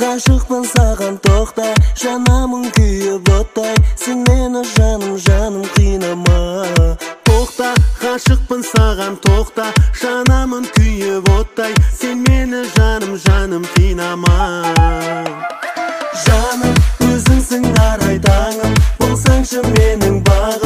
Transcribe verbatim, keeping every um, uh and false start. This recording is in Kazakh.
Ғашықпын саған тоқта, жанамын күйіп оттай, сен мені жаным жаным қинама. Тоқта, ғашықпын саған тоқта, жанамын күйіп оттай, сен мені жаным жаным қинама. Жаным, өзіңсің арай таңым, болсаңшы менің бағым.